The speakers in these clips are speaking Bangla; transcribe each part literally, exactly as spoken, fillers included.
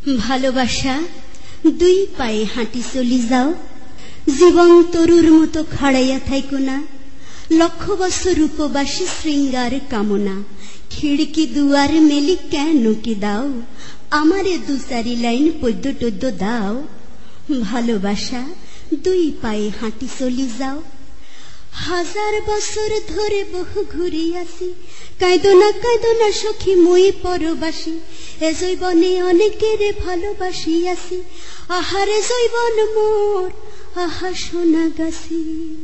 ভালোবাসা দুই পায়ে হাঁটি চলি যাও, জীবন তরুর মতো খাড়াইয়া থাইকো না, লক্ষ বছর উপবাসী শৃঙ্গার কামনা, খিড়কি দুয়ার মেলি কেন কি দাও, আমারে দু চারি লাইন পদ্য টদ্য দাও। ভালোবাসা দুই পায়ে হাঁটি চলি যাও। হাজার বছর ধরে বহু ঘুরিয়াছি, কাঁদো না কাঁদো না সখী মই পরবাসী, এ জৈবনে অনেকেরে ভালোবাসিয়াছি, আহারে জৈবন মোর আহা সোনা গাছি।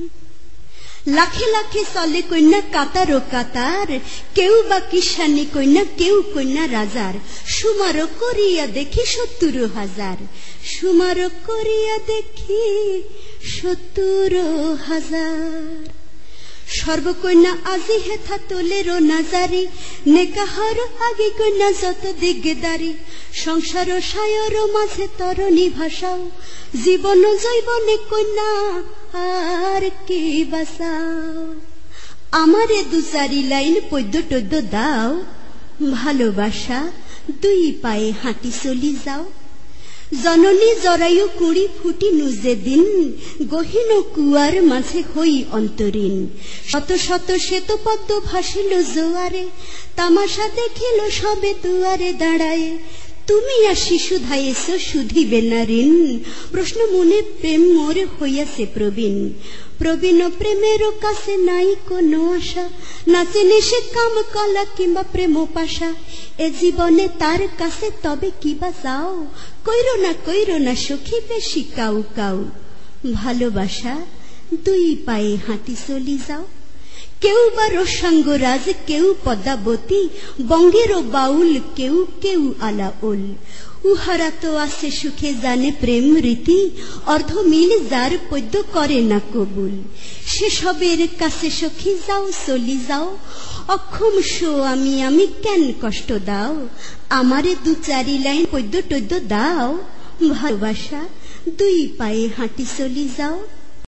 লাখে লাখে চলে কন্যা কাতার ও কাতার, কেউ বা কিষানি কন্যা কেউ কন্যা রাজার, সুমার করিয়া দেখি সত্তর হাজার, সুমার করিয়া দেখি সত্তর হাজার। সর্বকন্যা আজি হেথা তোলেরও নাজারি, নেকাহার আগে কন্যা যত দিগদারি, সংসার সায়র মাঝে তরণী ভাষাও, জীবন জৈবনে কন্যা আর কি বাসাও। আমারে দু চারি লাইন পদ্য টদ্য দাও। ভালোবাসা দুই পায়ে হাঁটি চলি যাও। জননী জরায়ু কুড়ি ফুটি নুজে দিন, গহীন কুয়ার মাঝে হই অন্তরীণ, শত শত শ্বেত পদ্ম ভাসিল জোয়ারে, তামাশা দেখিল সবে দুয়ারে দাঁড়ায়, তুমি আর শিশু ধাইয়েছ শুধিবে না ঋণ, প্রশ্ন মনে প্রেম মোরে হইয়াছে প্রবীণ, প্রবীণ প্রেমেরও কাছে নাই কোনো আশা, নাচে নেশে কাম কলা কিংবা প্রেম পাশা, এ জীবনে তার কাছে তবে কিবা যাও, কইরো না কইরো না সখী বেশি কাউ কাউ। ভালোবাসা দুই পায়ে হাঁটি চলি যাও। কেউ বা রসাঙ্গরাজ, কেউ পদ্মাবতী, বঙ্গেরও বাউল, কেউ কেউ আলাওল, উহারা তো আছে সুখে জানে প্রেম রীতি, অর্ধ মিল যার পদ্য করে না কবুল, সেসবের কাছে সখী যাও চলি যাও। অক্ষম শো আমি আমি কেন কষ্ট দাও, আমারে দু চারি লাইন পদ্য টদ্য দাও। ভালোবাসা দুই পায়ে হাঁটি চলি যাও।